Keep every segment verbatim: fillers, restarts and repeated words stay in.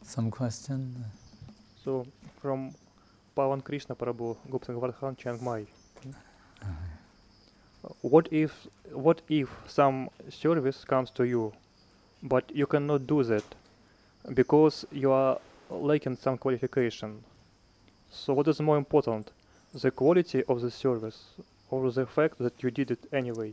some question? So, from Pawan Krishna Prabhu, Guptangvardhan Chiang Mai. What if what if some service comes to you, but you cannot do that because you are lacking some qualification? So what is more important, the quality of the service or the fact that you did it anyway?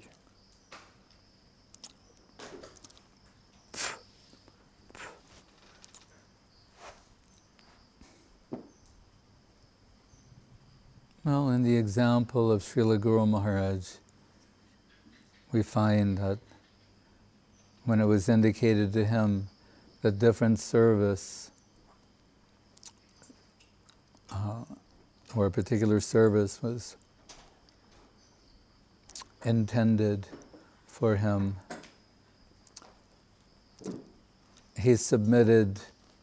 Well, in the example of Srila Guru Maharaj, we find that when it was indicated to him that different service uh, or a particular service was intended for him, he submitted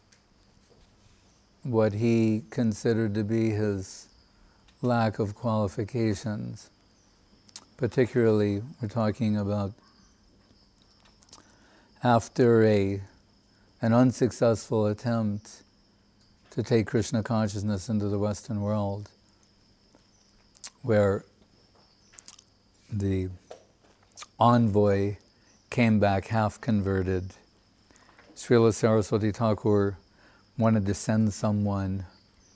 what he considered to be his lack of qualifications. Particularly, we're talking about after a an unsuccessful attempt to take Krishna consciousness into the Western world, where the envoy came back half converted. Srila Saraswati Thakur wanted to send someone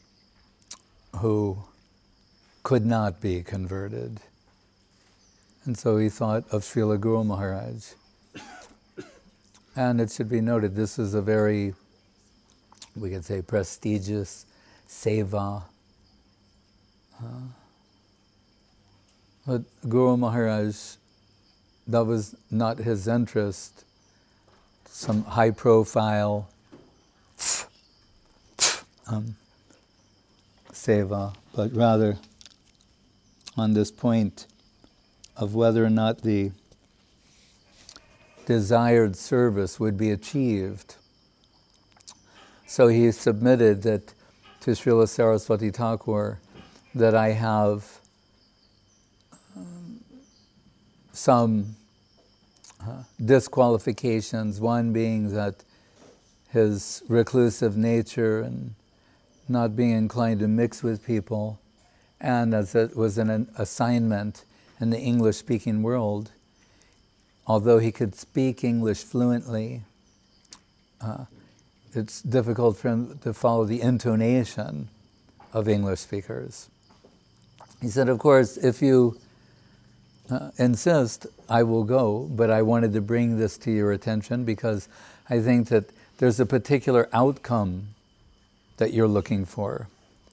who could not be converted. And so he thought of Srila Guru Maharaj. And it should be noted, this is a very, we could say, prestigious seva. Uh, but Guru Maharaj, that was not his interest, some high profile um, seva, but rather on this point of whether or not the desired service would be achieved. So he submitted that to Srila Saraswati Thakur that I have um, some uh, disqualifications, one being that his reclusive nature and not being inclined to mix with people, and as it was an assignment in the English-speaking world, although he could speak English fluently, uh, it's difficult for him to follow the intonation of English speakers. He said, of course, if you uh, insist, I will go, but I wanted to bring this to your attention because I think that there's a particular outcome that you're looking for.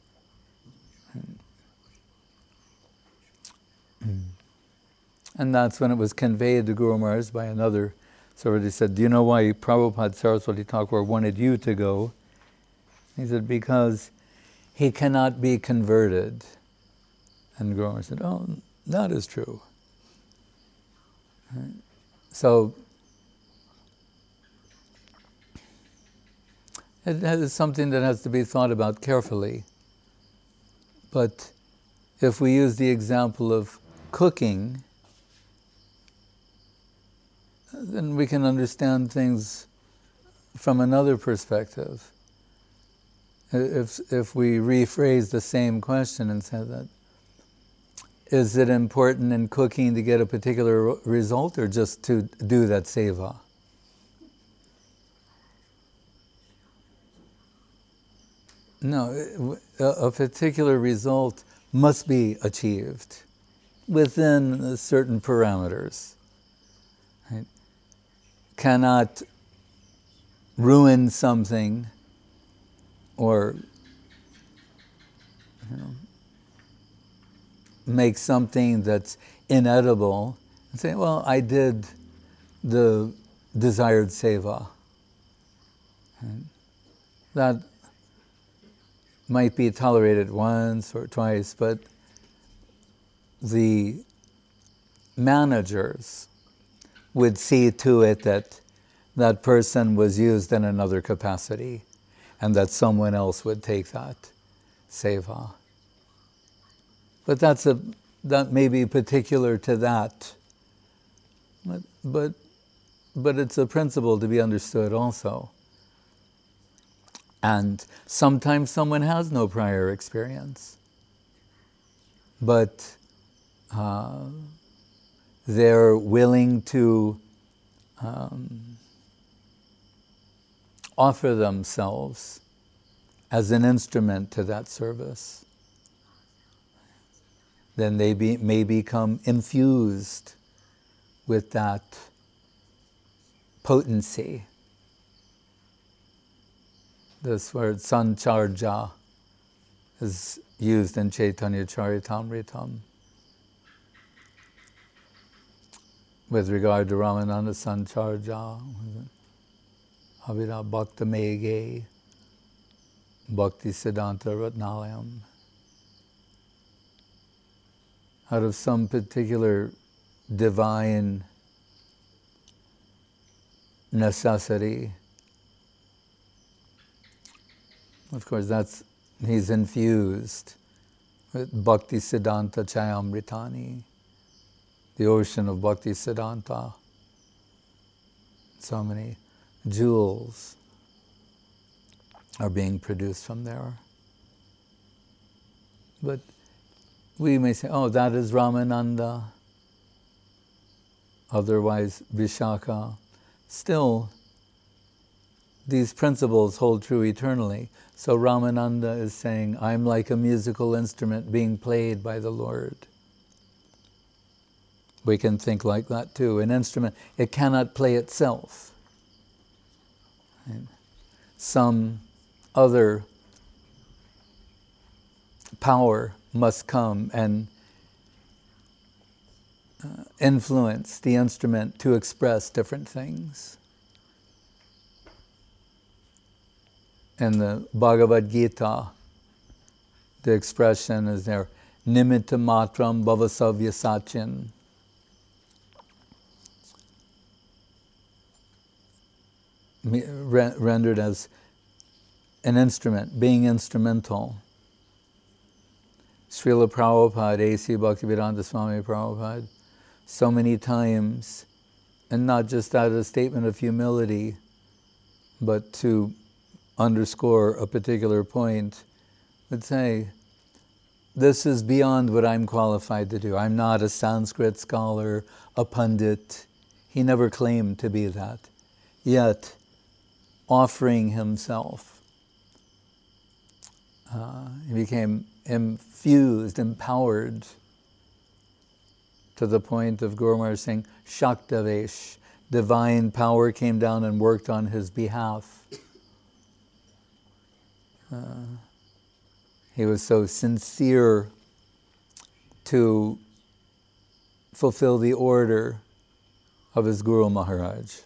And that's when it was conveyed to Guru Maharaj by another. So he said, do you know why Prabhupada Saraswati Thakur wanted you to go? He said, because he cannot be converted. And Guru Maharaj said, oh, that is true. So it is something that has to be thought about carefully. But if we use the example of cooking, then we can understand things from another perspective. If if we rephrase the same question and say that, is it important in cooking to get a particular result or just to do that seva? No, a particular result must be achieved within certain parameters. Right? Cannot ruin something or you know, make something that's inedible and say, well, I did the desired seva. Right? That might be tolerated once or twice, but the managers would see to it that that person was used in another capacity and that someone else would take that seva. But that's a that may be particular to that. But but but it's a principle to be understood also. And sometimes someone has no prior experience, but uh, they're willing to um, offer themselves as an instrument to that service. Then they be, may become infused with that potency. This word sancharja is used in Chaitanya Charitamritam with regard to Ramananda Sancharja, Avira Bhakta Mege, Bhakti Siddhanta Ratnalayam. Out of some particular divine necessity, of course, that's he's infused with Bhakti Siddhanta Chayamritani, the ocean of Bhakti Siddhanta. So many jewels are being produced from there. But we may say, oh, that is Ramananda, otherwise Vishaka. Still, these principles hold true eternally. So Ramananda is saying, I'm like a musical instrument being played by the Lord. We can think like that too. An instrument, it cannot play itself. Some other power must come and uh, influence the instrument to express different things. In the Bhagavad Gita, the expression is there, nimitta matram bhavasavya sachin. Rendered as an instrument, being instrumental. Srila Prabhupada, A C Bhaktivedanta Swami Prabhupada, so many times, and not just out of a statement of humility, but to underscore a particular point, would say, this is beyond what I'm qualified to do. I'm not a Sanskrit scholar, a pundit. He never claimed to be that. Yet, offering himself, uh, he became infused, empowered, to the point of Guru Maharaj saying, Shaktavesh, divine power came down and worked on his behalf. Uh, he was so sincere to fulfill the order of his Guru Maharaj.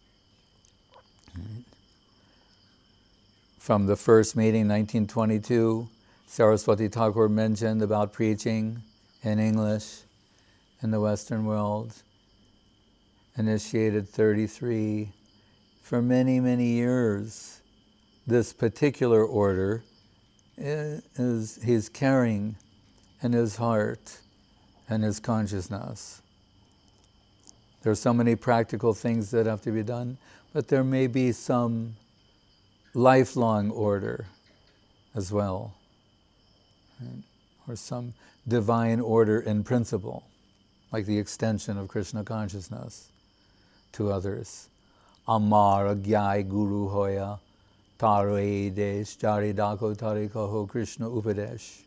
From the first meeting, nineteen twenty-two, Saraswati Thakur mentioned about preaching in English in the Western world. Initiated thirty-three. For many, many years, this particular order is he's carrying in his heart and his consciousness. There are so many practical things that have to be done, but there may be some lifelong order as well, right? Or some divine order in principle, like the extension of Krishna consciousness to others. Amar agyai guru hoya taro desh jaridako tarikaho Krishna upadesh.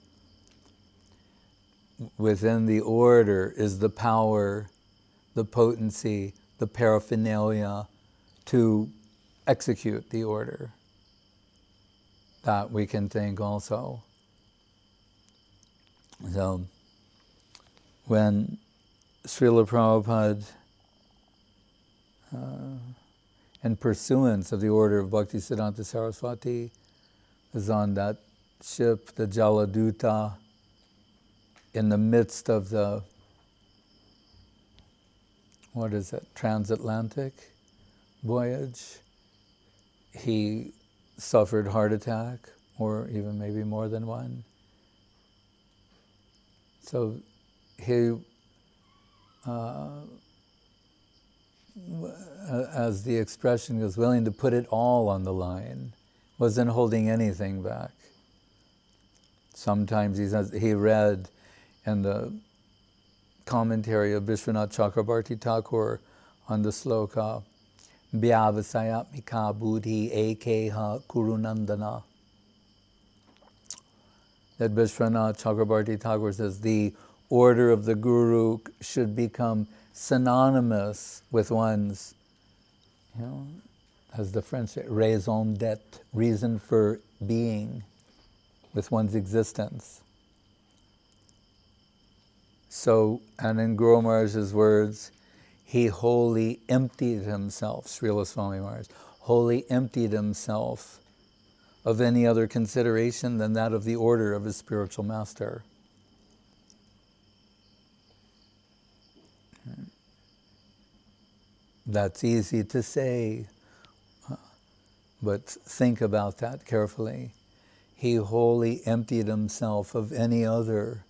Within the order is the power, the potency, the paraphernalia to execute the order. That we can think also. So, when Srila Prabhupada, uh, in pursuance of the order of Bhaktisiddhanta Saraswati, was on that ship, the Jaladuta, in the midst of the, what is it, transatlantic voyage, he suffered heart attack, or even maybe more than one. So he, uh, as the expression goes, willing to put it all on the line, wasn't holding anything back. Sometimes he says, he read in the commentary of Vishwanath Chakrabarti Thakur on the sloka, Vyavasayatmika buddhi ekeha kurunandana. That Vishwanath Chakrabarti Thakur says the order of the Guru should become synonymous with one's, you know, as the French say, raison d'être, reason for being, with one's existence. So, and in Guru Maharaj's words, he wholly emptied himself, Srila Swami Maharaj, wholly emptied himself of any other consideration than that of the order of his spiritual master. That's easy to say, but think about that carefully. He wholly emptied himself of any other.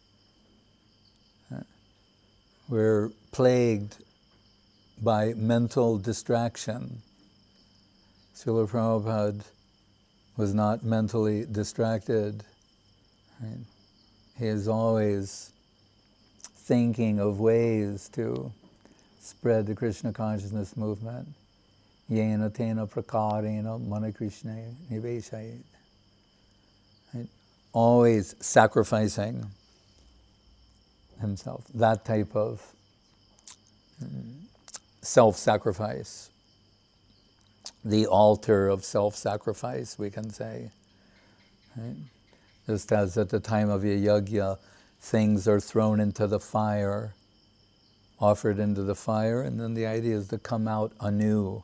We're plagued by mental distraction. Srila Prabhupada was not mentally distracted. Right? He is always thinking of ways to spread the Krishna consciousness movement. Yena tena prakarena mana Krishna niveshayet. Right? Always sacrificing himself. That type of mm, self-sacrifice. The altar of self-sacrifice, we can say. Right? Just as at the time of a yajna, things are thrown into the fire, offered into the fire, and then the idea is to come out anew,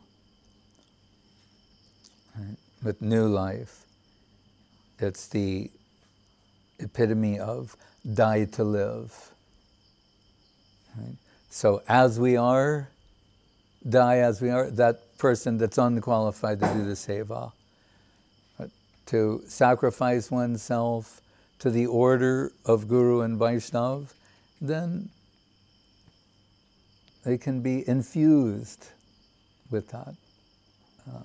right? With new life. It's the epitome of die to live. Right? So as we are, die as we are, that person that's unqualified to do the seva. But to sacrifice oneself to the order of Guru and Vaishnav, then they can be infused with that uh,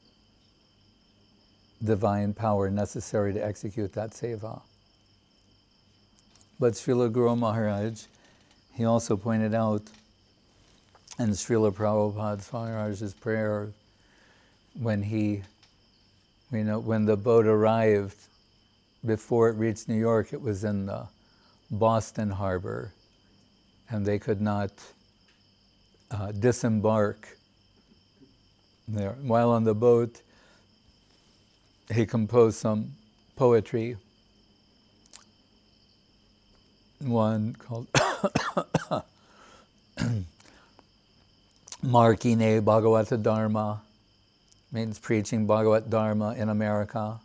divine power necessary to execute that seva. But Srila Guru Maharaj, he also pointed out, and Srila Prabhupada Maharaj's prayer, when he, you know, when the boat arrived, before it reached New York, it was in the Boston harbor, and they could not uh, disembark there. While on the boat, he composed some poetry, one called Markine Bhagavata Dharma, means preaching Bhagavat Dharma in America.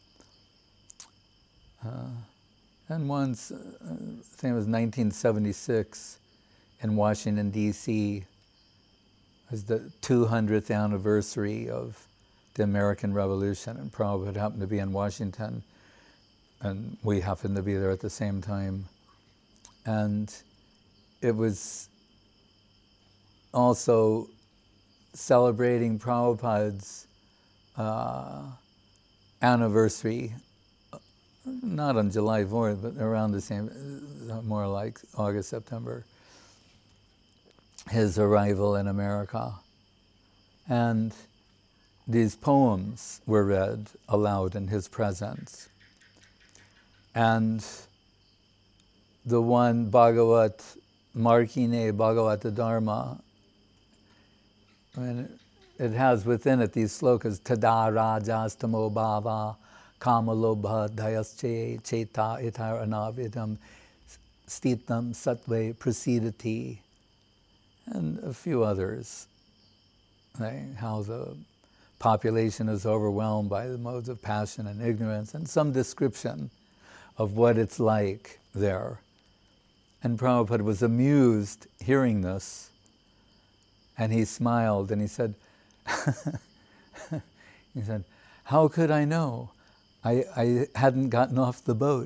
Uh, and once, uh, I think it was nineteen seventy-six, in Washington, D C, was the two hundredth anniversary of the American Revolution, and Prabhupada happened to be in Washington, and we happened to be there at the same time. And it was also celebrating Prabhupada's uh, anniversary, not on July fourth, but around the same, more like August, September, his arrival in America. And these poems were read aloud in his presence. And the one Bhagavat, Markine Bhagavata Dharma, I mean, it has within it these slokas, Tada Rajastamo Bhava, Kamalobha Dayasche Cheta Itar Anavidam Stitam Satve Prasidati, and a few others. Like how the population is overwhelmed by the modes of passion and ignorance, and some description of what it's like there. And Prabhupada was amused hearing this, and he smiled and he said, he said, how could I know? I, I hadn't gotten off the boat.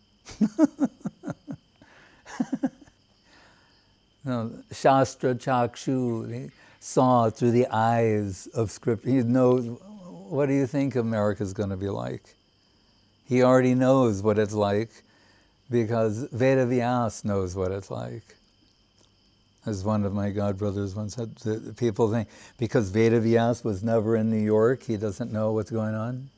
No, Shastra Chakshu, he saw through the eyes of scripture. He knows what do you think America's going to be like? He already knows what it's like because Vedavyas knows what it's like. As one of my godbrothers once said, the people think because Vedavyas was never in New York, he doesn't know what's going on.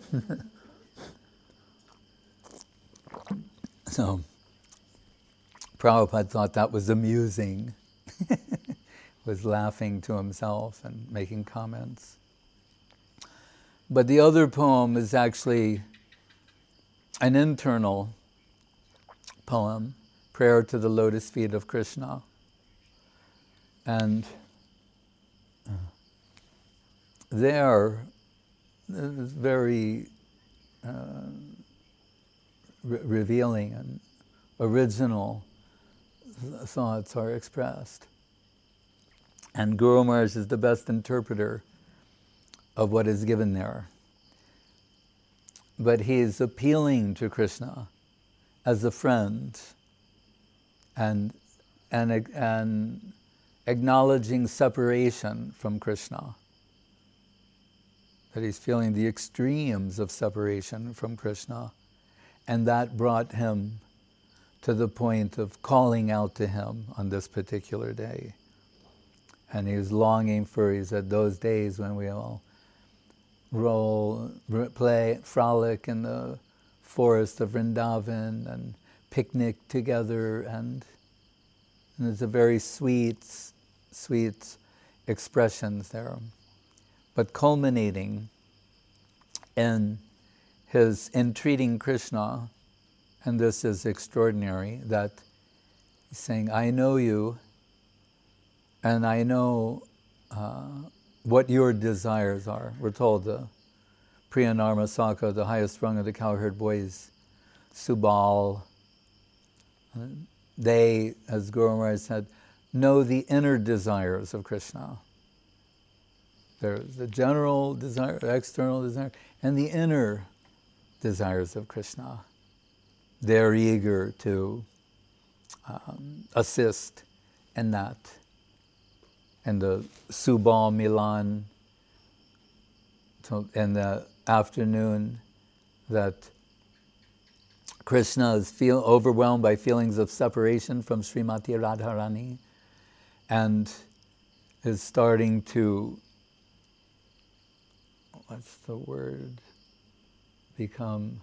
So, Prabhupada thought that was amusing. Was laughing to himself and making comments. But the other poem is actually an internal poem, Prayer to the Lotus Feet of Krishna. And there, very uh, re- revealing and original th- thoughts are expressed. And Guru Maharaj is the best interpreter of what is given there. But he is appealing to Krishna as a friend and, and, and acknowledging separation from Krishna. That he's feeling the extremes of separation from Krishna. And that brought him to the point of calling out to him on this particular day. And he was longing for, he said, those days when we all roll, play, frolic in the forest of Vrindavan and picnic together. And, and there's a very sweet, sweet expressions there. But culminating in his entreating Krishna, and this is extraordinary, that he's saying, I know you, and I know uh, what your desires are. We're told the Priyanarma Saka, the highest rung of the cowherd boys, Subal, uh, they, as Guru Maharaj said, know the inner desires of Krishna. There's the general desire, external desire, and the inner desires of Krishna. They're eager to um, assist in that. And the Subal Milan, so in the afternoon, that Krishna is feel overwhelmed by feelings of separation from Srimati Radharani and is starting to, what's the word, become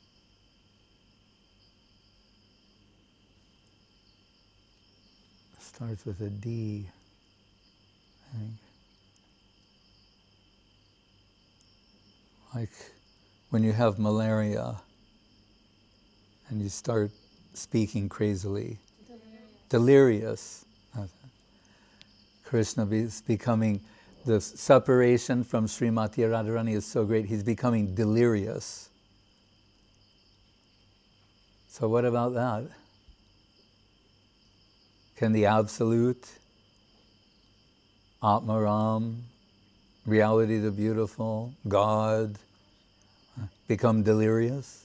starts with a D. I think. Like when you have malaria and you start speaking crazily. Delirious. Delirious. Krishna is becoming, the separation from Srimati Radharani is so great, he's becoming delirious. So what about that? Can the Absolute, Atmaram, reality the beautiful, God, become delirious?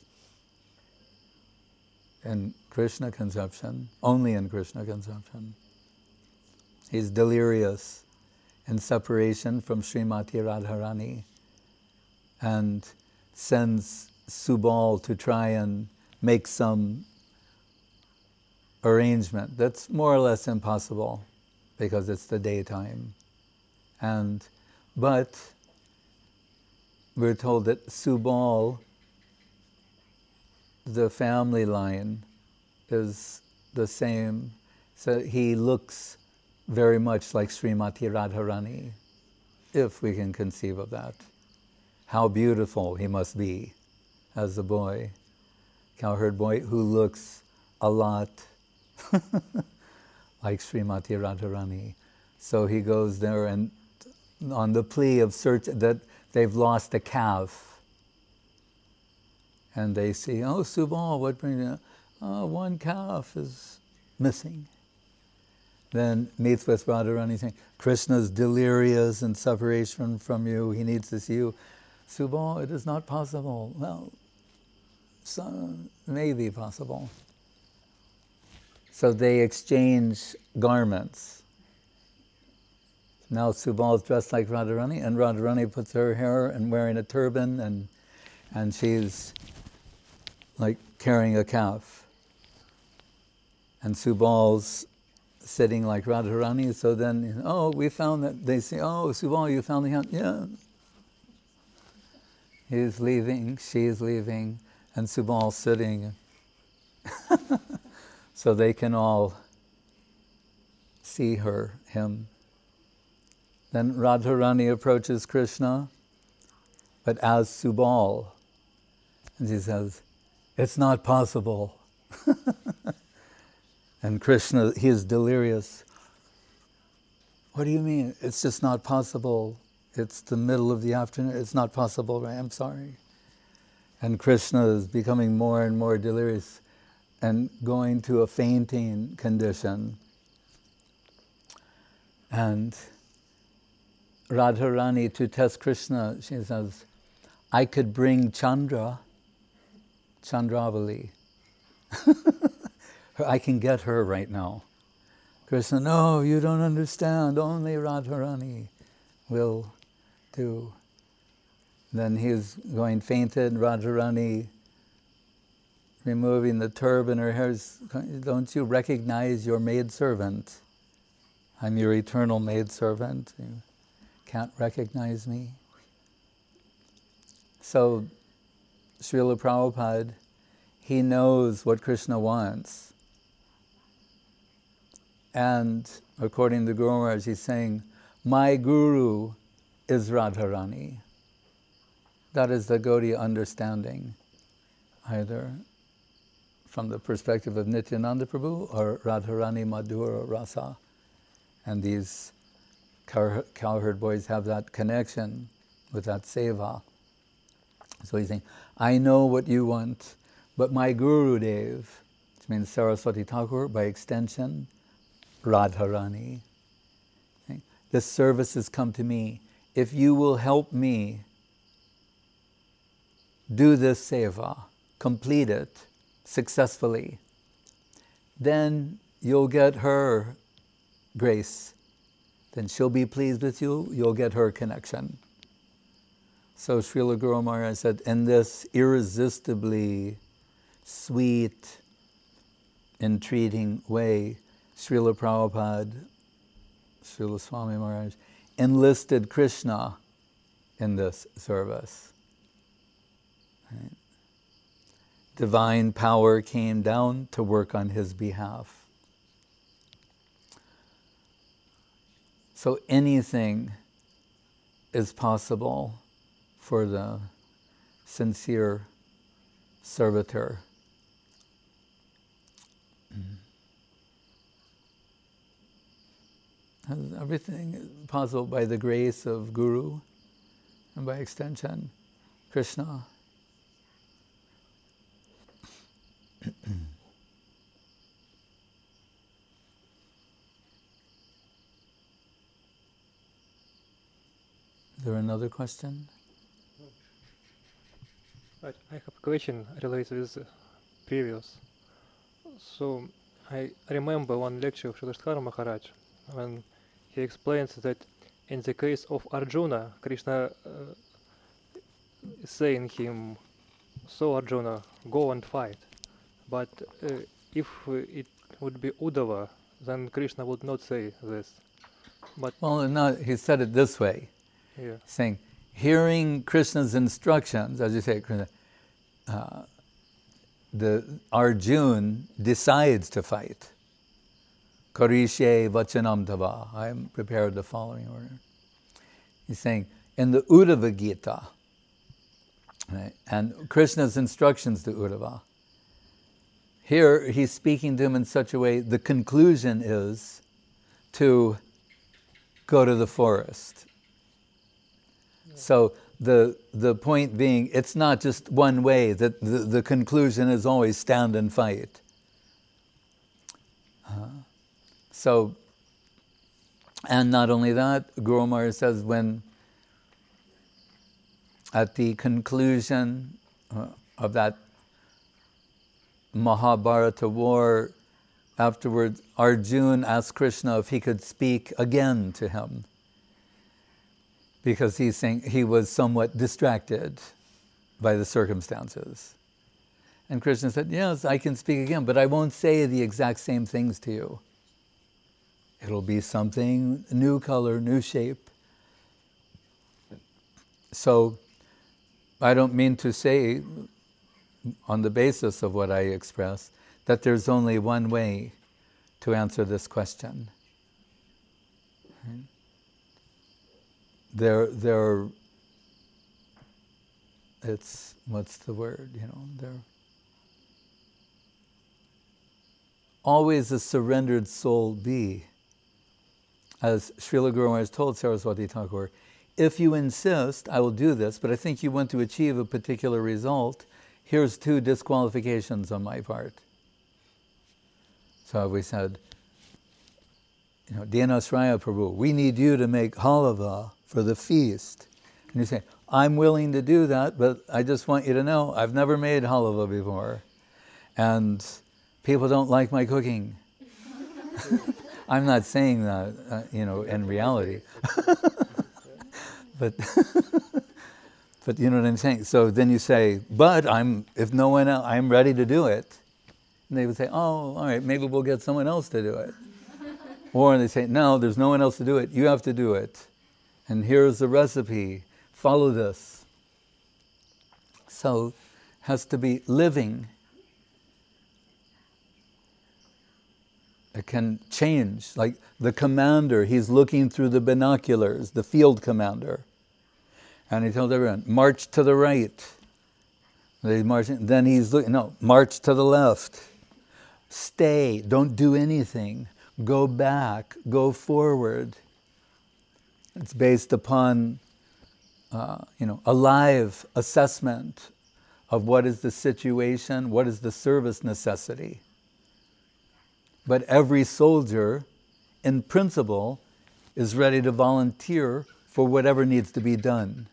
In Krishna conception, only in Krishna conception. He's delirious in separation from Srimati Radharani and sends Subal to try and make some arrangement that's more or less impossible because it's the daytime. And but we're told that Subal, the family line, is the same. So he looks very much like Srimati Radharani, if we can conceive of that. How beautiful he must be as a boy, cowherd boy who looks a lot like Srimati Radharani. So he goes there and on the plea of search that they've lost a calf. And they see, oh, Subal, what brings you? Oh, one calf is missing. Then meets with Radharani saying, Krishna's delirious in separation from you, he needs to see you. Subal, it is not possible. Well, so, maybe possible. So they exchange garments. Now Subal is dressed like Radharani, and Radharani puts her hair and wearing a turban, and and she's like carrying a calf. And Subal's sitting like Radharani, so then, oh, we found that, they say, oh, Subal, you found the hand. Yeah. He's leaving, she's leaving, and Subal's sitting. So they can all see her, him. Then Radharani approaches Krishna, but as Subal, and she says, it's not possible. And Krishna, he is delirious. What do you mean? It's just not possible. It's the middle of the afternoon. It's not possible, right? I'm sorry. And Krishna is becoming more and more delirious and going to a fainting condition. And Radharani, to test Krishna, she says, I could bring Chandra, Chandravali. I can get her right now. Krishna, no, you don't understand. Only Radharani will do. Then he's going fainted, Radharani removing the turban, her hair's, don't you recognize your maidservant? I'm your eternal maidservant. You can't recognize me. So, Srila Prabhupada, he knows what Krishna wants. And according to Guru Maharaj, he's saying, my Guru is Radharani. That is the Gaudiya understanding, either from the perspective of Nityananda Prabhu or Radharani Madhura Rasa. And these cow- cowherd boys have that connection with that seva. So he's saying, I know what you want, but my Guru Dev, which means Saraswati Thakur, by extension, Radharani. Okay? This service has come to me. If you will help me do this seva, complete it successfully, then you'll get her grace. Then she'll be pleased with you, you'll get her connection. So Srila Guru Maharaj said, in this irresistibly sweet, entreating way, Srila Prabhupada, Srila Swami Maharaj, enlisted Krishna in this service. Right? Divine power came down to work on his behalf. So anything is possible for the sincere servitor. Everything is possible by the grace of Guru and by extension, Krishna. Is there another question? I I have a question related with the previous. So I remember one lecture of Sridhar Maharaj when he explains that in the case of Arjuna, Krishna uh, is saying him, so Arjuna, go and fight. But uh, if uh, it would be Uddhava, then Krishna would not say this. But Well, no, he said it this way, yeah, saying, hearing Krishna's instructions, as you say, Krishna, uh, the Arjun decides to fight. Karishe vachanam tava. I am prepared the following order. He's saying, in the Uddhava Gita, right, and Krishna's instructions to Uddhava, here he's speaking to him in such a way, the conclusion is to go to the forest. So the the point being, it's not just one way, that the, the conclusion is always stand and fight. Uh, so, and not only that, Guru Maharaj says when at the conclusion uh, of that Mahabharata war, afterwards Arjuna asked Krishna if he could speak again to him. because he's saying he was somewhat distracted by the circumstances. And Krishna said, yes, I can speak again, but I won't say the exact same things to you. It'll be something, new color, new shape. So I don't mean to say, on the basis of what I express, that there's only one way to answer this question. There, there, it's, what's the word, you know, there. Always a surrendered soul be. As Srila Guru Maharaj told Saraswati Thakur, if you insist, I will do this, but I think you want to achieve a particular result, here's two disqualifications on my part. So we said, you know, Dinasraya Prabhu, we need you to make halava for the feast. And you say, I'm willing to do that, but I just want you to know, I've never made halava before. And people don't like my cooking. I'm not saying that, uh, you know, in reality. but, but you know what I'm saying? So then you say, but I'm, if no one else, I'm ready to do it. And they would say, oh, all right, maybe we'll get someone else to do it. Or they say, no, there's no one else to do it. You have to do it. And here's the recipe. Follow this. So it has to be living. It can change. Like the commander, he's looking through the binoculars, the field commander. And he tells everyone, march to the right. They march, then he's looking, no, march to the left. Stay, don't do anything. Go back, go forward. It's based upon, uh, you know, a live assessment of what is the situation, what is the service necessity. But every soldier, in principle, is ready to volunteer for whatever needs to be done.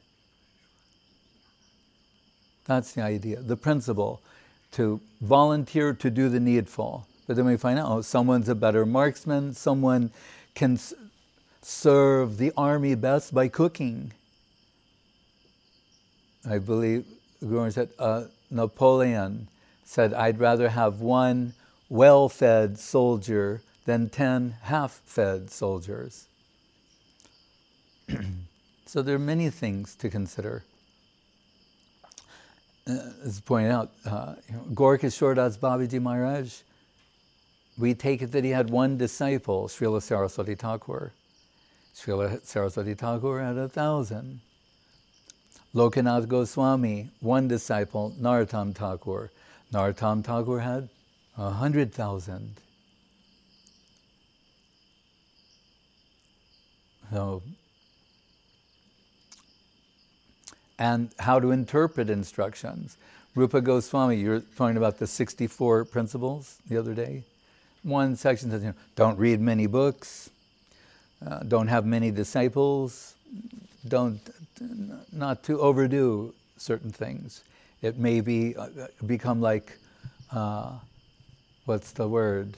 That's the idea, the principle, to volunteer to do the needful. But then we find out, oh, someone's a better marksman, someone can s- serve the army best by cooking. I believe Guru said, uh, Napoleon said, I'd rather have one well-fed soldier than ten half-fed soldiers. So there are many things to consider. Uh, as pointed out, uh, you know, Gorkishore Das Babaji Maharaj, we take it that he had one disciple, Srila Saraswati Thakur. Srila Saraswati Thakur had a thousand. Lokanath Goswami, one disciple, Narottam Thakur. Narottam Thakur had a hundred thousand. So, and how to interpret instructions. Rupa Goswami, you were talking about the sixty-four principles the other day. One section says, you know, don't read many books, uh, don't have many disciples, don't, not to overdo certain things. It may be, uh, become like, uh, what's the word?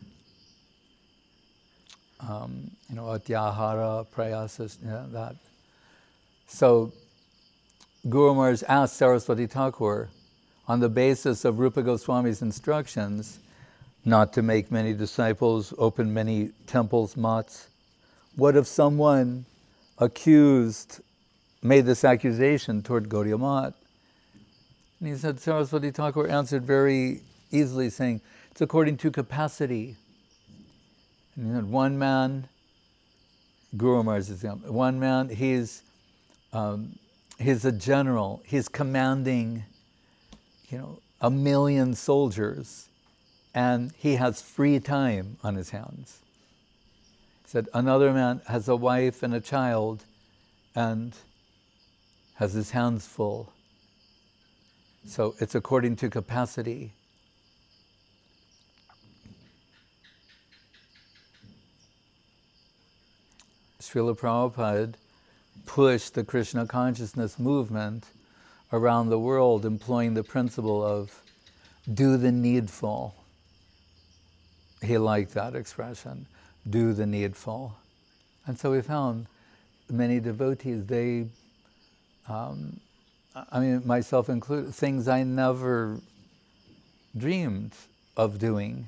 Um, you know, atyahara, prayasas, you know, that. So, Guru Maharaj asked Saraswati Thakur, on the basis of Rupa Goswami's instructions, not to make many disciples, open many temples, mats. What if someone accused, made this accusation toward Gaudiya Math? And he said, Saraswati Thakur answered very easily, saying, it's according to capacity. And he said, one man, Guru Maharaj is one man, he's um, he's a general, he's commanding, you know, a million soldiers, and he has free time on his hands. He said, another man has a wife and a child and has his hands full. So it's according to capacity. Srila Prabhupada pushed the Krishna consciousness movement around the world, employing the principle of do the needful. He liked that expression, do the needful. And so we found many devotees, they, um, I mean, myself included, things I never dreamed of doing.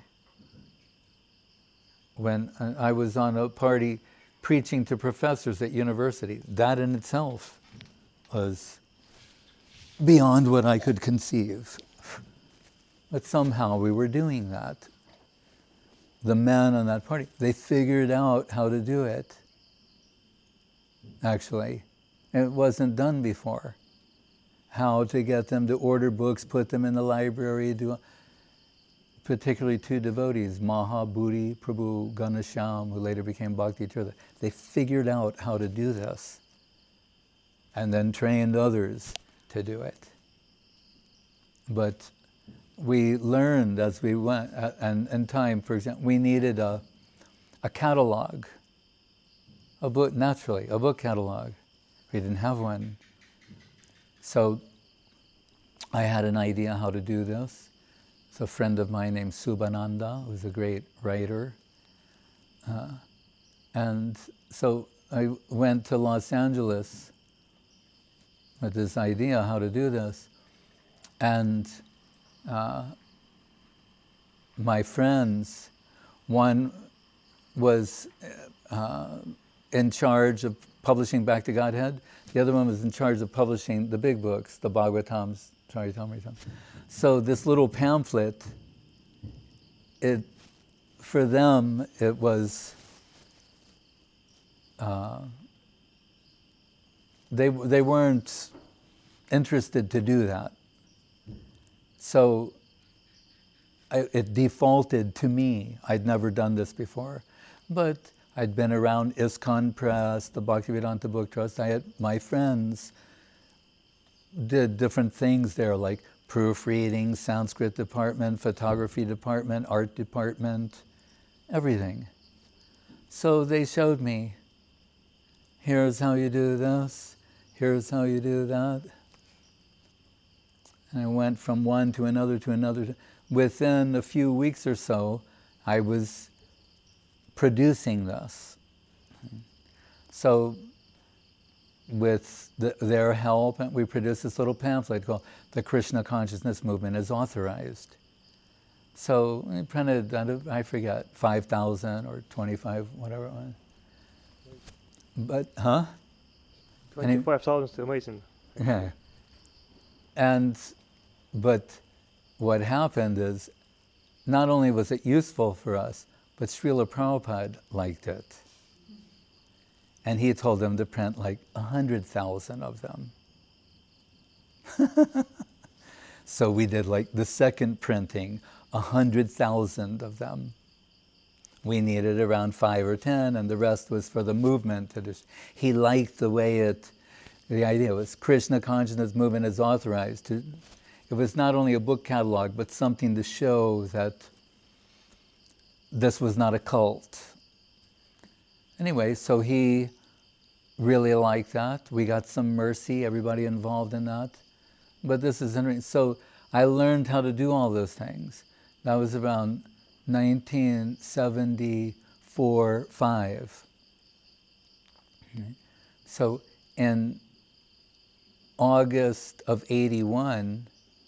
When I was on a party preaching to professors at university, that in itself was beyond what I could conceive. But somehow we were doing that. The men on that party, they figured out how to do it, actually. It wasn't done before. How to get them to order books, put them in the library, do, particularly two devotees, Mahabodhi Prabhu Ganesham, who later became Bhakti Tirtha. They figured out how to do this and then trained others to do it. But we learned as we went, uh, and in time, for example, we needed a, a catalog, a book, naturally, a book catalog. We didn't have one. So I had an idea how to do this. It's a friend of mine named Subhananda, who's a great writer. Uh, and so I went to Los Angeles with this idea how to do this. And uh, my friends, one was uh, in charge of publishing Back to Godhead. The other one was in charge of publishing the big books, the Bhagavatams, Charitamrita. So this little pamphlet, it, for them, it was, uh, they, they weren't interested to do that. So I, it defaulted to me. I'd never done this before. But I'd been around ISKCON Press, the Bhaktivedanta Book Trust. I had, my friends did different things there, like proofreading, Sanskrit department, photography department, art department, everything. So they showed me, here's how you do this, here's how you do that. And I went from one to another to another. Within a few weeks or so, I was producing this. So with the, their help, we produced this little pamphlet called The Krishna Consciousness Movement is Authorized. So we printed, I forget, five thousand or twenty-five, whatever it was. But, huh? twenty-five thousand is amazing. Yeah. And, but what happened is, not only was it useful for us, but Srila Prabhupada liked it. And he told them to print like a hundred thousand of them. So we did like the second printing, a hundred thousand of them. We needed around five or ten, and the rest was for the movement. He liked the way it, the idea was Krishna Consciousness Movement is authorized. To, it was not only a book catalog, but something to show that this was not a cult. Anyway, so he really liked that. We got some mercy, everybody involved in that. But this is interesting. So I learned how to do all those things. That was around nineteen seventy-four, five. So in August of eighty-one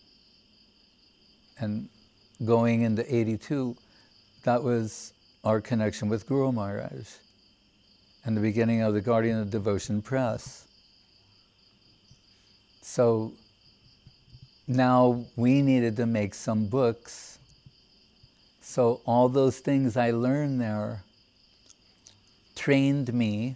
and going into eighty-two, that was our connection with Guru Maharaj and the beginning of the Guardian of Devotion Press. So now we needed to make some books. So all those things I learned there trained me,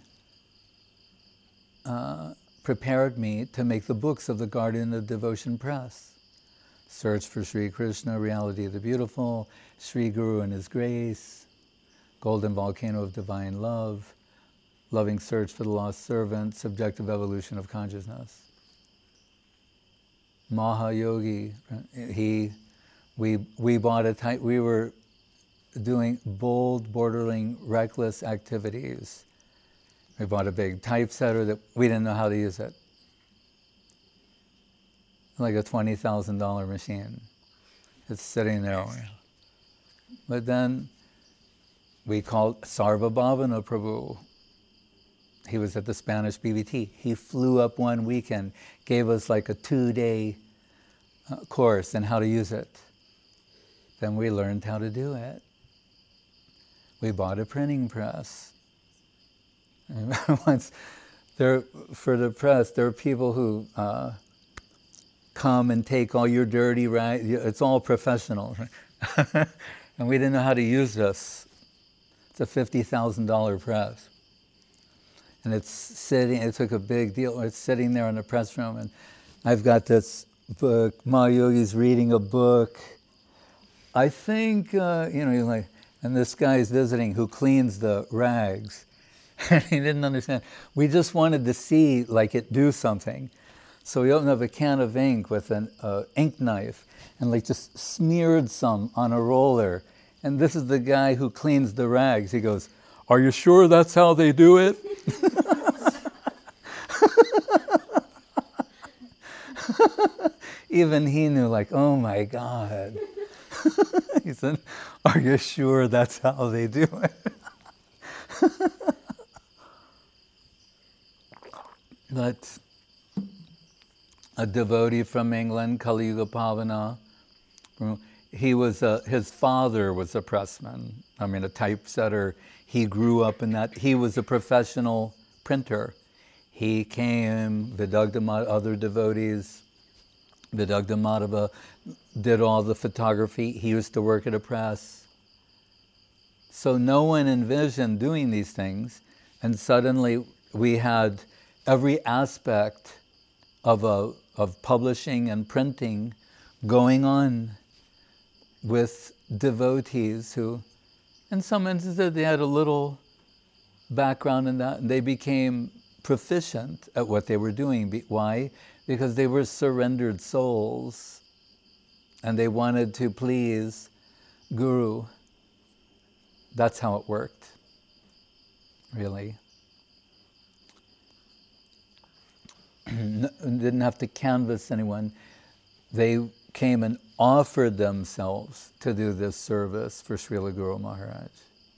uh, prepared me to make the books of the Guardian of Devotion Press. Search for Sri Krishna, Reality of the Beautiful, Sri Guru and His Grace, Golden Volcano of Divine Love, Loving Search for the Lost Servant, Subjective Evolution of Consciousness. Mahayogi, he, we, we bought a type, we were doing bold, bordering, reckless activities. We bought a big typesetter that we didn't know how to use it. Like a twenty thousand dollar machine. It's sitting there. But then we called Sarva Bhavana Prabhu. he was at the Spanish B B T. He flew up one weekend, gave us like a two-day uh, course in how to use it. Then we learned how to do it. We bought a printing press. And once there, for the press, there are people who uh, come and take all your dirty rags. It's all professional. And we didn't know how to use this. It's a fifty thousand dollars press. And it's sitting, it took a big deal. It's sitting there in the press room, and I've got this book. Mahayogi's reading a book. I think, uh, you know, he's like, and this guy's visiting who cleans the rags. And he didn't understand. We just wanted to see, like, it do something. So we opened up a can of ink with an uh, ink knife and, like, just smeared some on a roller. And this is the guy who cleans the rags. He goes, "Are you sure that's how they do it?" Even he knew, like, oh my God. He said, "Are you sure that's how they do it?" But a devotee from England, Kali Yuga Pavana, he was a, his father was a pressman, I mean a typesetter. He grew up in that. He was a professional printer. He came, Vidagdha, other devotees, Vidagdha Madhava did all the photography. He used to work at a press. So no one envisioned doing these things, and suddenly we had every aspect of a, of publishing and printing going on with devotees who, in some instances, they had a little background in that, and they became proficient at what they were doing. Be- Why? Because they were surrendered souls, and they wanted to please Guru. That's how it worked, really. Didn't have to canvass anyone. They came and offered themselves to do this service for Srila Guru Maharaj.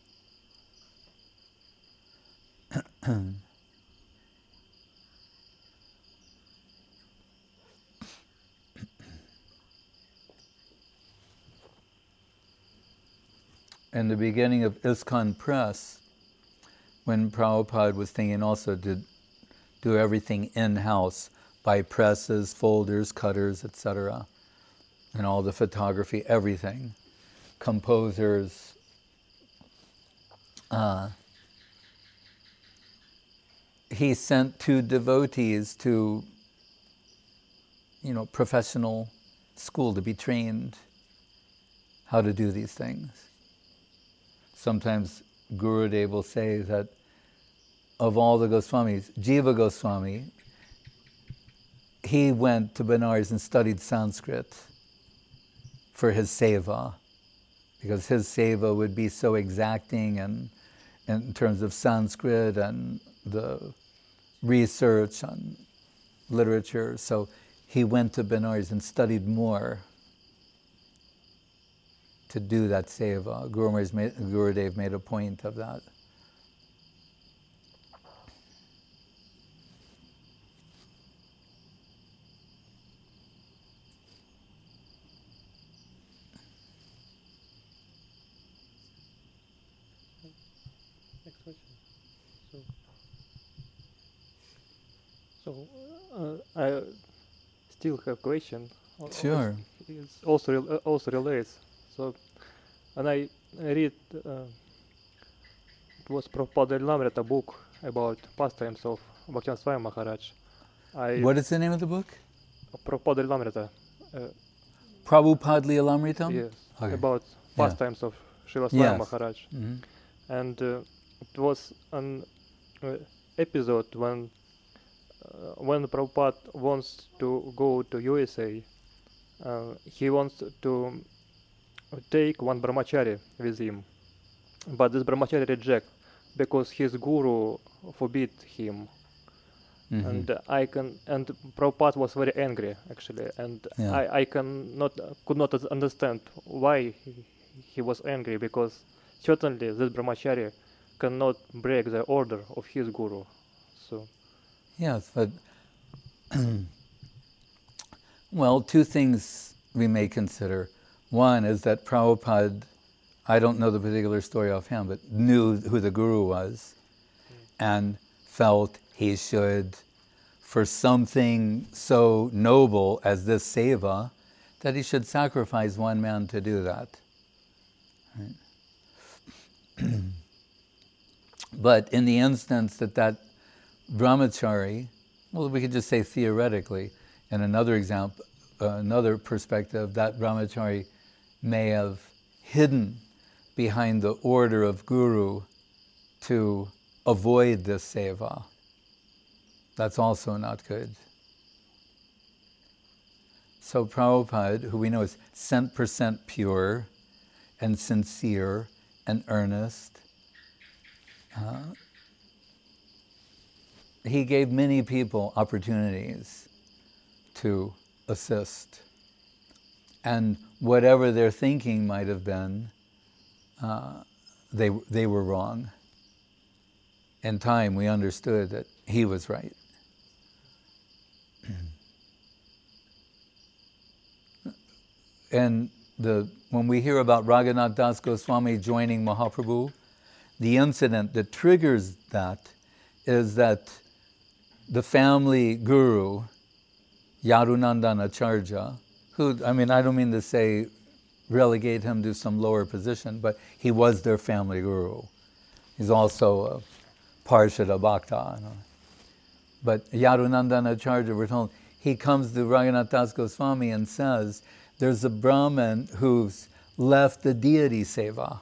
In the beginning of ISKCON Press, when Prabhupada was thinking also to do everything in-house, buy presses, folders, cutters, et cetera, and all the photography, everything, composers, uh, he sent two devotees to, you know, professional school to be trained how to do these things. Sometimes Gurudev will say that of all the Goswamis, Jiva Goswami, he went to Benares and studied Sanskrit for his seva, because his seva would be so exacting and in terms of Sanskrit and the research on literature. So he went to Benares and studied more to do that seva. Gurudev made, Gurudev made a point of that. Next question. So, so uh, I still have a question. Al- Sure. It's also rel- uh, also relates. So, and I read uh, it was Prabhupada Lamrita book about pastimes of Bhaktivinoda Swami Maharaj. I What is the name of the book? Prabhupada Lamrita. Uh, Prabhupada Lilamritam? yes, Okay. about Yeah. pastimes of Srila Swami Yes. Maharaj. Mhm. And uh, it was an uh, episode when uh, when Prabhupada wants to go to U S A. Uh, he wants to take one brahmachari with him, but this brahmachari reject because his guru forbid him. Mhm. And I can and Prabhupada was very angry actually, and Yeah. I I can not could not as- understand why he, he was angry, because certainly this brahmachari cannot break the order of his guru. So Yes, but well, two things we may consider. One is that Prabhupada, I don't know the particular story offhand, but knew who the guru was and felt he should, for something so noble as this seva, that he should sacrifice one man to do that. Right? But in the instance that that brahmachari, well, we could just say theoretically, in another example, uh, another perspective, that brahmachari may have hidden behind the order of guru to avoid this seva. That's also not good. So Prabhupada, who we know is cent percent pure and sincere and earnest, uh, he gave many people opportunities to assist. And whatever their thinking might have been, uh, they, they were wrong. In time, we understood that he was right. And the, when we hear about Raghunath Das Goswami joining Mahaprabhu, the incident that triggers that is that the family guru, Yadunandan Acharya, who, I mean, I don't mean to say relegate him to some lower position, but he was their family guru. He's also a Parshada Bhakta. You know. But Yadunandan Acharya, we're told, he comes to Raghunath Das Goswami and says, there's a Brahmin who's left the deity seva.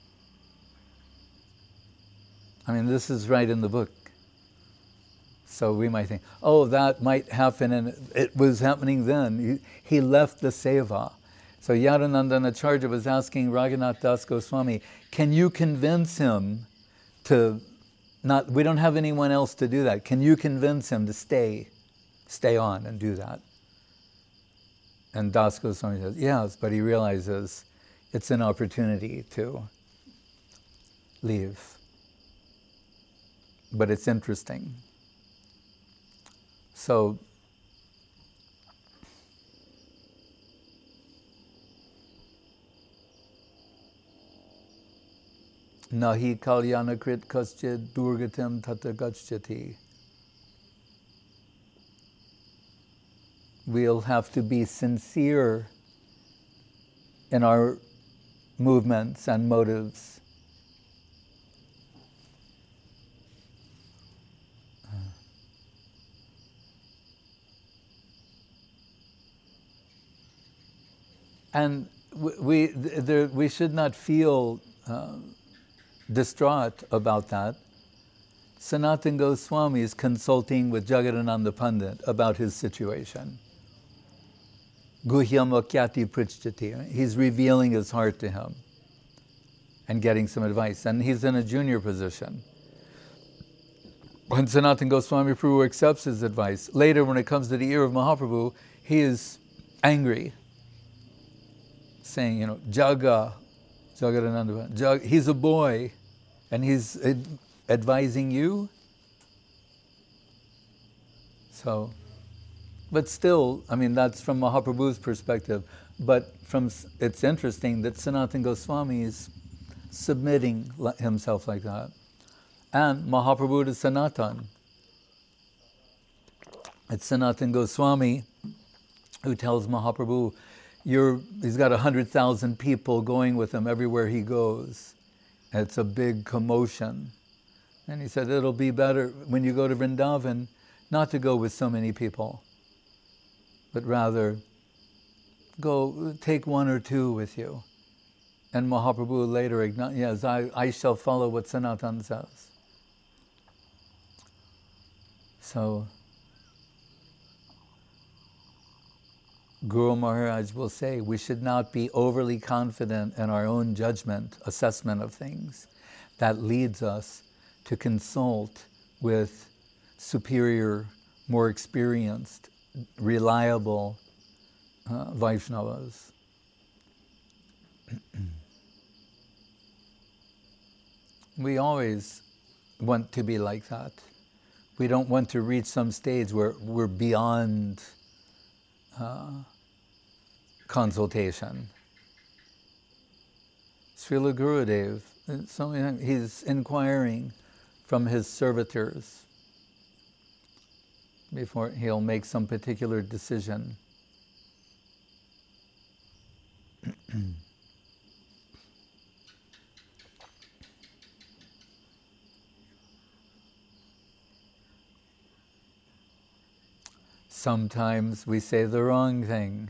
I mean, this is right in the book. So we might think, oh, that might happen, and it was happening then. He, he left the seva. So Yadunandan Acharya was asking Raghunath Das Goswami, can you convince him to not, we don't have anyone else to do that. Can you convince him to stay, stay on and do that? And Das Goswami says, yes, but he realizes it's an opportunity to leave. But it's interesting. So, nahi kalyanakrit kaschid durgatam tata gacchati. We'll have to be sincere in our movements and motives. And we, there, we should not feel uh, distraught about that. Sanatana Goswami is consulting with Jagadananda Pandit about his situation. Guhyam Vakyati Pritchati. He's revealing his heart to him and getting some advice. And he's in a junior position. When Sanatana Goswami Prabhu accepts his advice, later when it comes to the ear of Mahaprabhu, he is angry, saying, you know, Jaga, Jagadananda, Jag, he's a boy, and he's ad- advising you. So, but still, I mean, that's from Mahaprabhu's perspective. But from it's interesting that Sanatana Goswami is submitting himself like that. And Mahaprabhu to Sanatan. It's Sanatana Goswami who tells Mahaprabhu, You're, he's got one hundred thousand people going with him everywhere he goes. And it's a big commotion. And he said, it'll be better when you go to Vrindavan not to go with so many people, but rather go take one or two with you. And Mahaprabhu later acknowledged, yes, I, I shall follow what Sanatan says. So, Guru Maharaj will say we should not be overly confident in our own judgment, assessment of things. That leads us to consult with superior, more experienced, reliable uh, Vaishnavas. We always want to be like that. we don't want to reach some stage where we're beyond uh, consultation. Srila Gurudev, so he's inquiring from his servitors before he'll make some particular decision. Sometimes we say the wrong thing.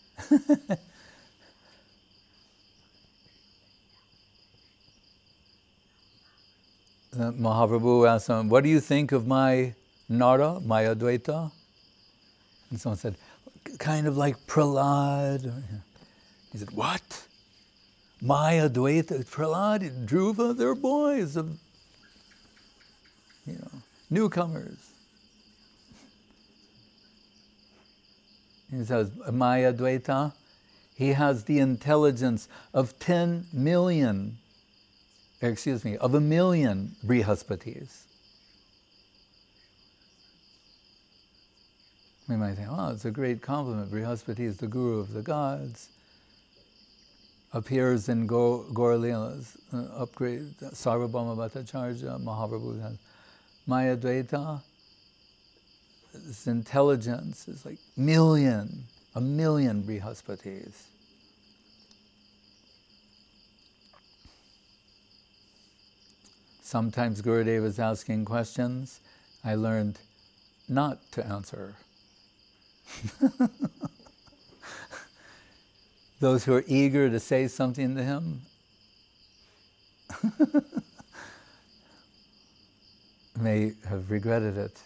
Mahaprabhu asked him, what do you think of my Nara, my Advaita? And someone said, kind of like Prahlad. He said, what? My Advaita, Prahlad, Dhruva, they're boys of, you know, newcomers. He says, my Advaita, he has the intelligence of ten million, excuse me, of a million Brihaspatis. We might think, oh, it's a great compliment. Brihaspati is the guru of the gods. Appears in Gaur Lila's uh, upgrade, Sarvabhauma Bhattacharya, Mahaprabhu has. Maya Dvaita, this intelligence is like million, a million Brihaspatis. Sometimes Gurudev is asking questions. I learned not to answer. Those who are eager to say something to him may have regretted it.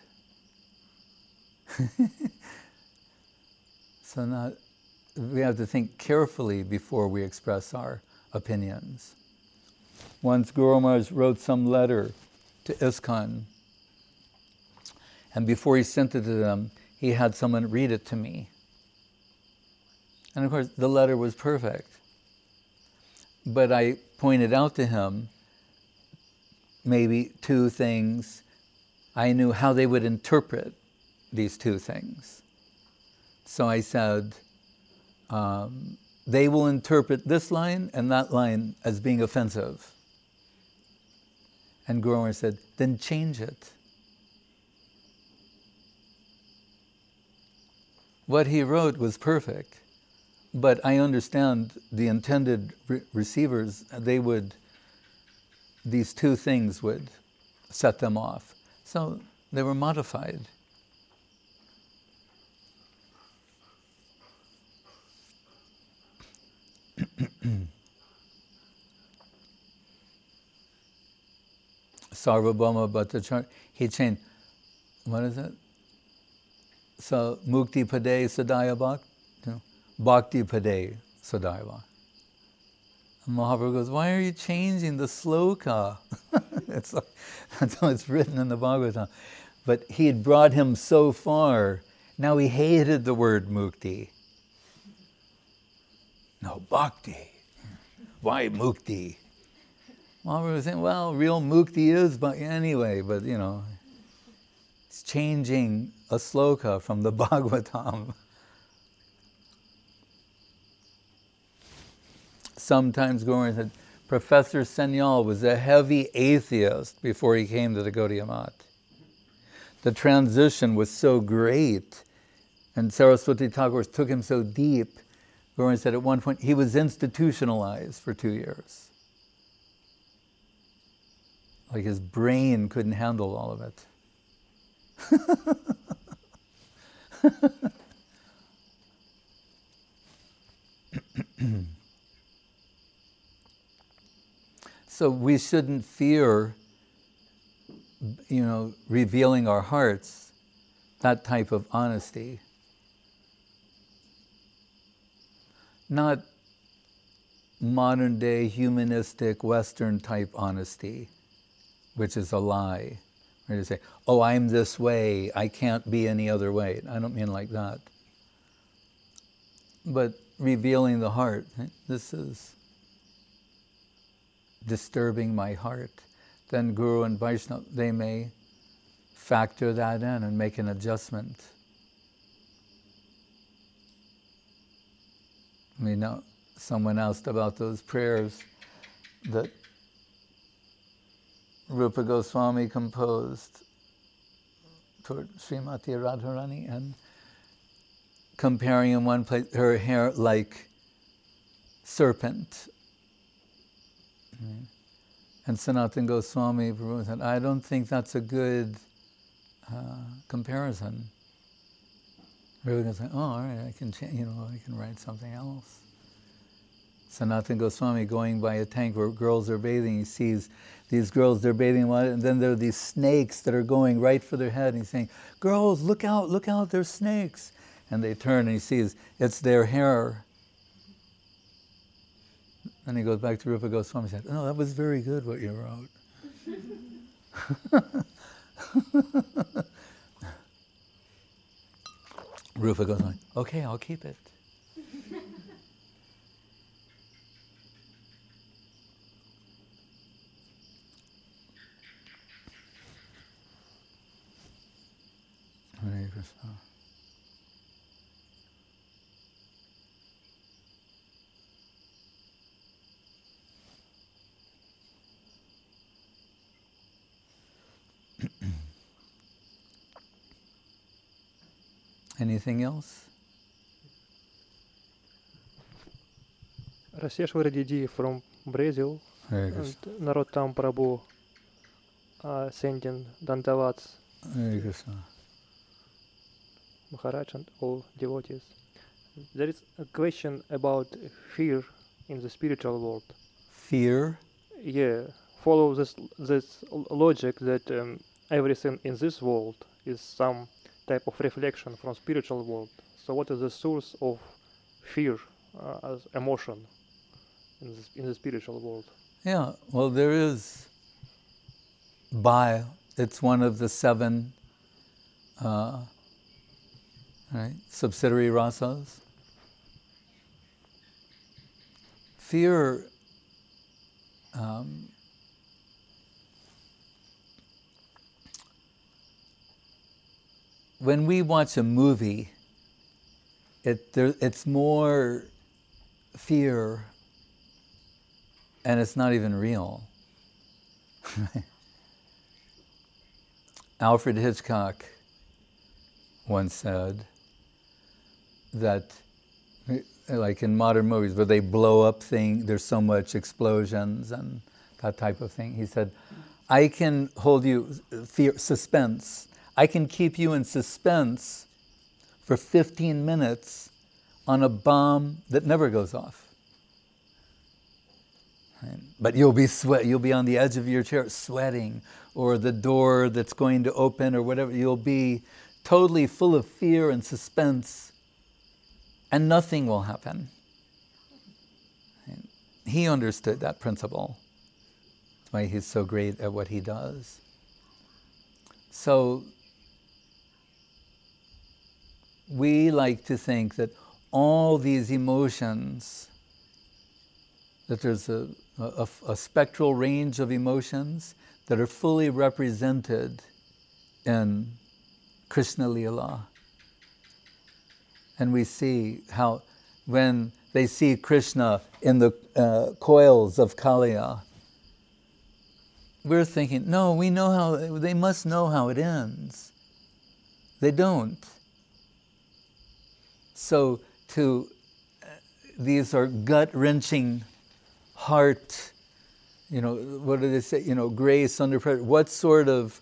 So not, we have to think carefully before we express our opinions. Once Guru Maharaj wrote some letter to ISKCON, and before he sent it to them, he had someone read it to me. And of course, the letter was perfect. But I pointed out to him maybe two things. I knew how they would interpret these two things. So I said, um, they will interpret this line and that line as being offensive. And Guru Maharaj said, then change it. What he wrote was perfect, but I understand the intended re- receivers, they would, these two things would set them off. So they were modified. Sarvabhauma Bhattacharya, he changed, what is it? So, Mukti Pade Sadaya Bhakti, no, Bhakti Pade Sadaya Bhakti. And Mahaprabhu goes, why are you changing the sloka? It's like, that's how it's written in the Bhagavatam. But he had brought him so far, now he hated the word mukti. No, bhakti. Why mukti? Mahaprabhu was saying, well, real mukti is bhakti anyway, but you know, it's changing a sloka from the Bhagavatam. Sometimes Guru said, Professor Senyal was a heavy atheist before he came to the Gaudiya Math. The transition was so great, and Saraswati Thakur took him so deep. Guru said at one point, he was institutionalized for two years. Like his brain couldn't handle all of it. So we shouldn't fear, you know, revealing our hearts, that type of honesty. Not modern day humanistic Western type honesty, which is a lie. Where you say, oh, I'm this way, I can't be any other way. I don't mean like that. But revealing the heart, this is disturbing my heart. Then Guru and Vaishnava, they may factor that in and make an adjustment. I mean, now, someone asked about those prayers that Rupa Goswami composed toward Srimati Radharani, and comparing in one place her hair like serpent. And Sanatana Goswami said, I don't think that's a good uh, comparison. Rupa Goswami said, oh, all right, I can change, you know, I can write something else. Sanatana Goswami going by a tank where girls are bathing, he sees these girls, they're bathing in water, and then there are these snakes that are going right for their head, and he's saying, girls, look out, look out, there's snakes. And they turn and he sees it's their hair. And he goes back to Rupa Goswami and said, oh, that was very good what you wrote. Rupa Goswami, okay, I'll keep it. Hare Krishna. Anything else? Raseshwara Didi from Brazil and Narottam Prabhu uh, sending Dandavats Maharaj and all devotees. There is a question about fear in the spiritual world. Fear? Yeah, follow this this logic that um, everything in this world is some type of reflection from spiritual world. So what is the source of fear uh, as emotion in the, in the spiritual world? Yeah, well, there is bhaya. It's one of the seven uh, right, subsidiary rasas. Fear um, when we watch a movie, it there, it's more fear, and it's not even real. Alfred Hitchcock once said that, like in modern movies where they blow up things, there's so much explosions and that type of thing. He said, I can hold you, fear, suspense. I can keep you in suspense for fifteen minutes on a bomb that never goes off. Right? But you'll be sweat. You'll be on the edge of your chair sweating, or the door that's going to open, or whatever. You'll be totally full of fear and suspense, and nothing will happen. Right? He understood that principle. That's why he's so great at what he does. So we like to think that all these emotions, that there's a, a, a spectral range of emotions that are fully represented in Krishna Leela. And we see how when they see Krishna in the uh, coils of Kaliya, we're thinking, no, we know how, they must know how it ends. They don't. So to, uh, these are gut-wrenching heart, you know, what do they say, you know, grace under pressure. What sort of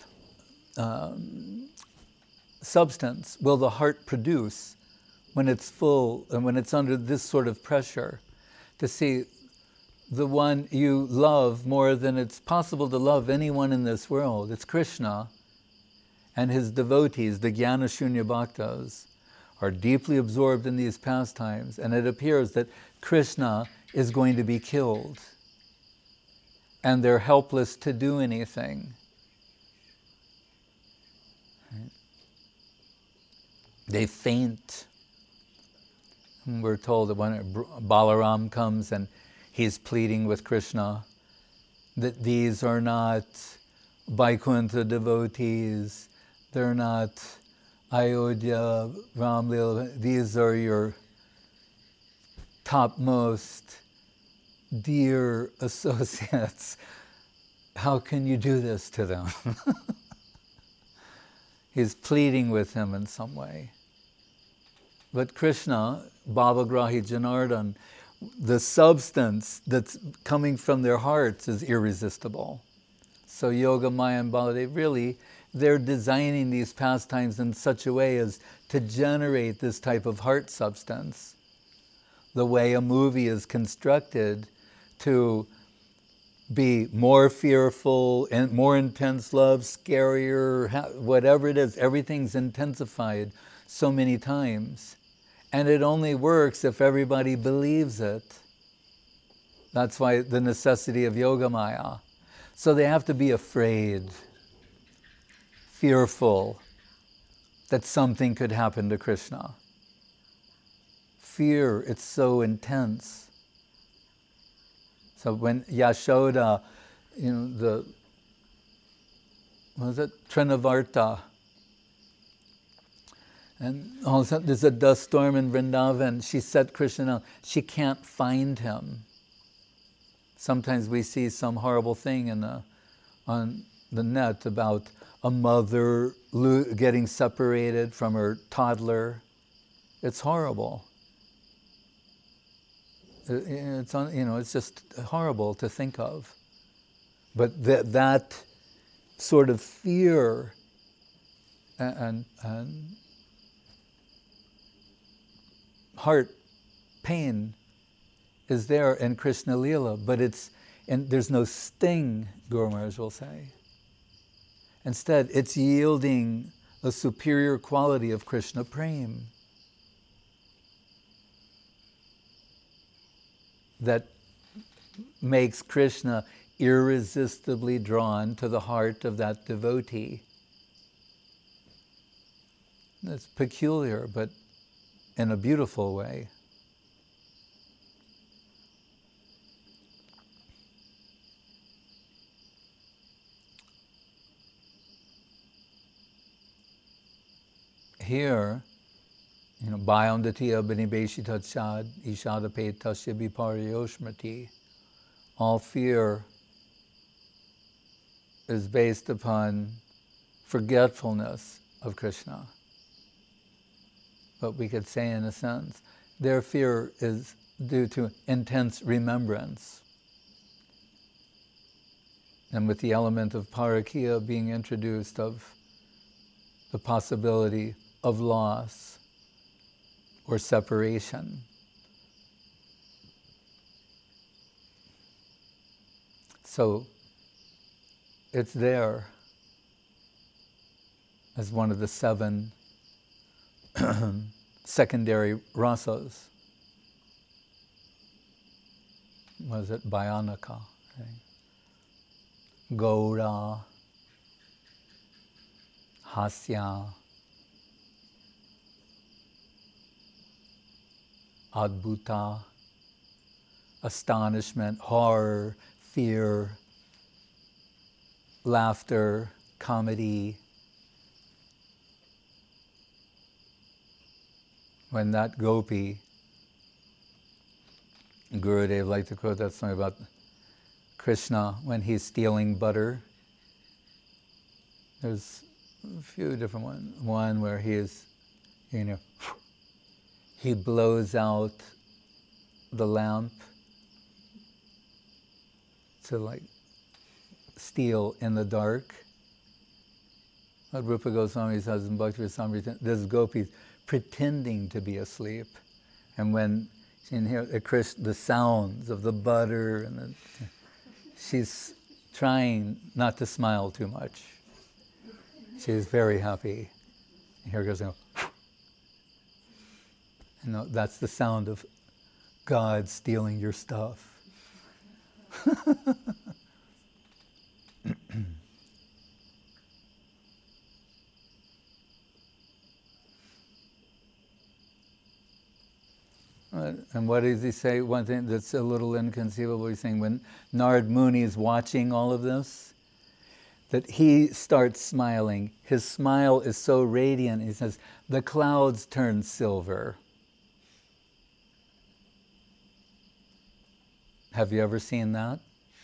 um, substance will the heart produce when it's full and when it's under this sort of pressure? To see the one you love more than it's possible to love anyone in this world. It's Krishna, and his devotees, the Jnana Shunya Bhaktas, are deeply absorbed in these pastimes, and it appears that Krishna is going to be killed, and they're helpless to do anything. Right? They faint. And we're told that when Balaram comes and he's pleading with Krishna, that these are not Vaikuntha devotees. They're not Ayodhya, Ramlila. These are your topmost dear associates. How can you do this to them? He's pleading with him in some way. But Krishna, Bhavagrahi Janardhan, the substance that's coming from their hearts is irresistible. So Yoga Maya and Baladev, really, they're designing these pastimes in such a way as to generate this type of heart substance. The way a movie is constructed to be more fearful and more intense love, scarier, whatever it is, everything's intensified so many times. And it only works if everybody believes it. That's why the necessity of Yoga Maya. So they have to be afraid, fearful that something could happen to Krishna. Fear, it's so intense. So when Yashoda, you know, the, what was it, Trinavarta, and all of a sudden there's a dust storm in Vrindavan, she set Krishna down. She can't find him. Sometimes we see some horrible thing in the, on the net about a mother lo- getting separated from her toddler. It's horrible. It's on, you know, it's just horrible to think of. But that that sort of fear and, and heart pain is there in Krishna Leela, but it's, and there's no sting, Guru Maharaj will say. Instead, it's yielding a superior quality of Krishna Prem that makes Krishna irresistibly drawn to the heart of that devotee. It's peculiar, but in a beautiful way. Here, you know, Bhayamdatiya Binibeshita Chad Ishadape Tasya Viparyoshmriti. All fear is based upon forgetfulness of Krishna. But we could say, in a sense, their fear is due to intense remembrance. And with the element of parakya being introduced, of the possibility of loss or separation. So it's there as one of the seven secondary rasas. Was it Bhayanaka? Right? Gaura, Hasya, Adbhuta, astonishment, horror, fear, laughter, comedy. When that gopi, Gurudev liked to quote that story about Krishna when he's stealing butter. There's a few different ones. One where he is, you know, he blows out the lamp to like steal in the dark. What Rupa Goswami says in Bhakti Rasamrita, this gopi pretending to be asleep, and when she can hear the, the sounds of the butter, and the, she's trying not to smile too much. She's very happy. And here goes, you know, you know, that's the sound of God stealing your stuff. And what does he say? One thing that's a little inconceivable, he's saying when Narad Muni is watching all of this, that he starts smiling. His smile is so radiant. He says, the clouds turn silver. Have you ever seen that?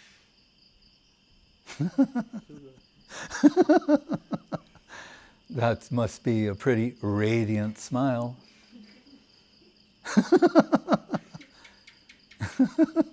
That must be a pretty radiant smile.